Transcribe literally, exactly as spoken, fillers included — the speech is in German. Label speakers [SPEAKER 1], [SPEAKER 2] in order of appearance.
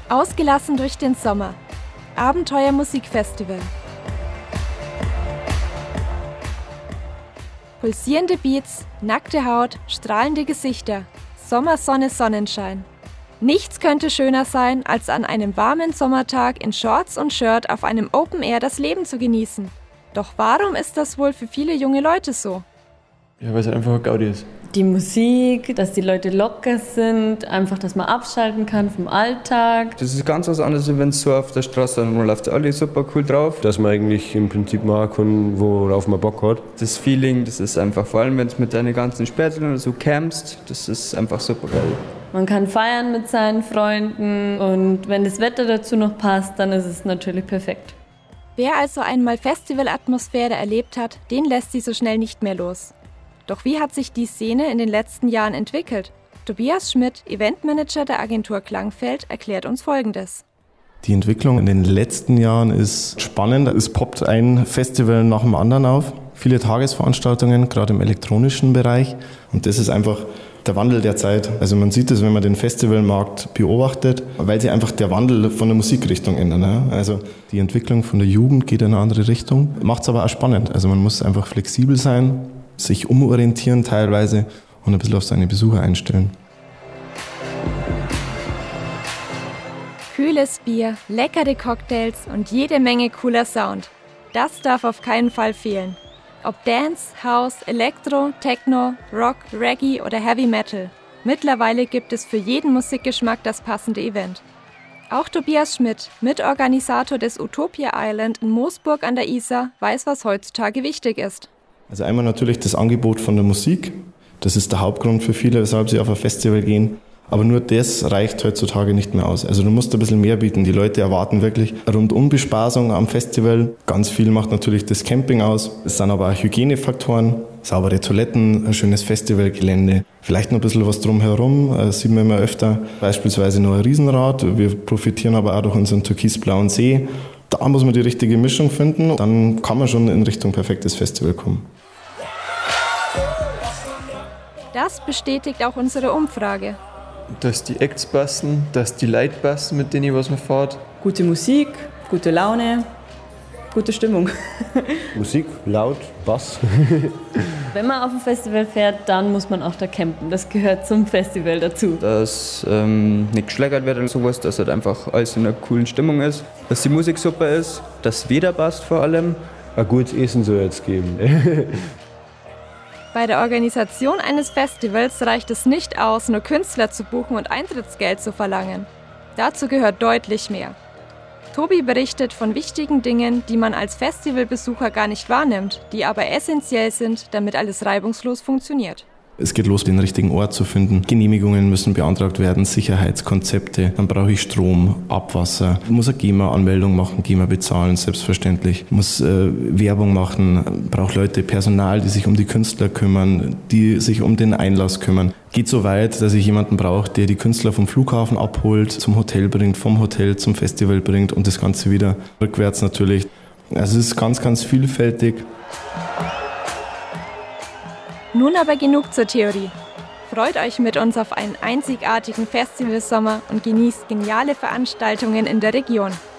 [SPEAKER 1] Ausgelassen durch den Sommer. Abenteuer Musikfestival. Pulsierende Beats, nackte Haut, strahlende Gesichter. Sommersonne, Sonnenschein. Nichts könnte schöner sein, als an einem warmen Sommertag in Shorts und Shirt auf einem Open Air das Leben zu genießen. Doch warum ist das wohl für viele junge Leute so?
[SPEAKER 2] Ja, weil es einfach ein Gaudi ist.
[SPEAKER 3] Die Musik, dass die Leute locker sind, einfach, dass man abschalten kann vom Alltag.
[SPEAKER 4] Das ist ganz was anderes, wenn es so auf der Straße ist. Man läuft alle super cool drauf.
[SPEAKER 5] Dass man eigentlich im Prinzip machen kann, worauf man Bock hat.
[SPEAKER 4] Das Feeling, das ist einfach, vor allem wenn du mit deinen ganzen Spätzlern oder so campst, das ist einfach super geil.
[SPEAKER 3] Man kann feiern mit seinen Freunden und wenn das Wetter dazu noch passt, dann ist es natürlich perfekt.
[SPEAKER 1] Wer also einmal Festivalatmosphäre erlebt hat, den lässt sie so schnell nicht mehr los. Doch wie hat sich die Szene in den letzten Jahren entwickelt? Tobias Schmidt, Eventmanager der Agentur Klangfeld, erklärt uns Folgendes.
[SPEAKER 6] Die Entwicklung in den letzten Jahren ist spannend. Es poppt ein Festival nach dem anderen auf. Viele Tagesveranstaltungen, gerade im elektronischen Bereich. Und das ist einfach der Wandel der Zeit. Also man sieht es, wenn man den Festivalmarkt beobachtet, weil sich einfach der Wandel von der Musikrichtung ändert. Also die Entwicklung von der Jugend geht in eine andere Richtung. Macht es aber auch spannend. Also man muss einfach flexibel sein, sich umorientieren teilweise und ein bisschen auf seine Besucher einstellen.
[SPEAKER 1] Kühles Bier, leckere Cocktails und jede Menge cooler Sound. Das darf auf keinen Fall fehlen. Ob Dance, House, Elektro, Techno, Rock, Reggae oder Heavy Metal. Mittlerweile gibt es für jeden Musikgeschmack das passende Event. Auch Tobias Schmidt, Mitorganisator des Utopia Island in Moosburg an der Isar, weiß, was heutzutage wichtig ist.
[SPEAKER 6] Also einmal natürlich das Angebot von der Musik. Das ist der Hauptgrund für viele, weshalb sie auf ein Festival gehen. Aber nur das reicht heutzutage nicht mehr aus. Also du musst ein bisschen mehr bieten. Die Leute erwarten wirklich Rundum-Bespaßung am Festival. Ganz viel macht natürlich das Camping aus. Es sind aber auch Hygienefaktoren, saubere Toiletten, ein schönes Festivalgelände. Vielleicht noch ein bisschen was drumherum, das sieht man immer öfter. Beispielsweise noch ein Riesenrad. Wir profitieren aber auch durch unseren türkisblauen See. Da muss man die richtige Mischung finden. Dann kann man schon in Richtung perfektes Festival kommen.
[SPEAKER 1] Das bestätigt auch unsere Umfrage.
[SPEAKER 2] Dass die Acts passen, dass die Leute passen, mit denen was man fährt.
[SPEAKER 7] Gute Musik, gute Laune, gute Stimmung.
[SPEAKER 5] Musik, laut, Bass.
[SPEAKER 3] Wenn man auf ein Festival fährt, dann muss man auch da campen. Das gehört zum Festival dazu.
[SPEAKER 4] Dass ähm, nicht geschlägert wird oder sowas, dass halt einfach alles in einer coolen Stimmung ist. Dass die Musik super ist, dass das Wetter passt vor allem.
[SPEAKER 5] Ein gutes Essen soll es geben.
[SPEAKER 1] Bei der Organisation eines Festivals reicht es nicht aus, nur Künstler zu buchen und Eintrittsgeld zu verlangen. Dazu gehört deutlich mehr. Tobi berichtet von wichtigen Dingen, die man als Festivalbesucher gar nicht wahrnimmt, die aber essentiell sind, damit alles reibungslos funktioniert.
[SPEAKER 6] Es geht los, den richtigen Ort zu finden. Genehmigungen müssen beantragt werden, Sicherheitskonzepte. Dann brauche ich Strom, Abwasser. Ich muss eine GEMA-Anmeldung machen, GEMA bezahlen, selbstverständlich. Ich muss äh, Werbung machen, brauche Leute, Personal, die sich um die Künstler kümmern, die sich um den Einlass kümmern. Geht so weit, dass ich jemanden brauche, der die Künstler vom Flughafen abholt, zum Hotel bringt, vom Hotel zum Festival bringt und das Ganze wieder rückwärts natürlich. Also es ist ganz, ganz vielfältig.
[SPEAKER 1] Nun aber genug zur Theorie. Freut euch mit uns auf einen einzigartigen Festivalsommer und genießt geniale Veranstaltungen in der Region.